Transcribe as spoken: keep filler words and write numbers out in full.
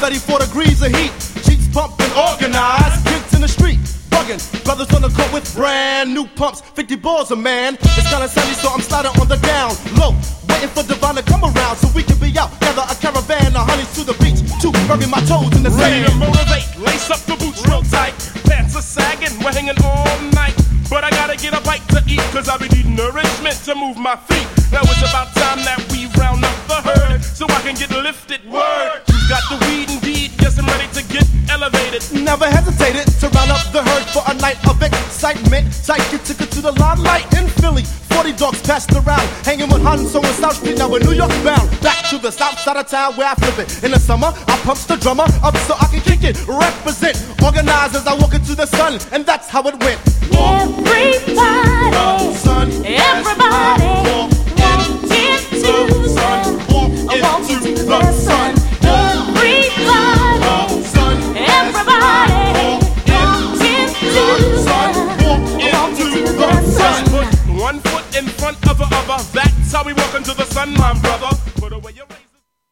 thirty-four degrees of heat. Sheets pumping, organized, kids in the street. Brothers on the court with brand new pumps, fifty balls a man. It's kinda sunny, so I'm sliding on the down low, waiting for Divine to come around so we can be out. Gather a caravan of honeys to the beach to bury my toes in the sand. Ready to motivate, lace up the boots real tight. Pants are sagging, we're hanging all night. But I gotta get a bite to eat, cause I be needing nourishment to move my feet. Now it's about time that we round up the herd, so I can get lifted. Word, you got the weed indeed, yes I'm ready to get elevated. Never hesitated to round up the herd for a night of excitement. Sight get ticket to the limelight in Philly. Forty dogs passed around, hanging with Hanso on South Street. Now we're New York bound, back to the south side of town where I flip it. In the summer, I pumps the drummer up so I can kick it. Represent, organize as I walk into the sun, and that's how it went. Everybody, the sun, everybody, walk into the sun, walk into the sun. Everybody, everybody, walk into the sun, walk into the sun. One foot in front of the other, that's how we walk into the sun, my brother.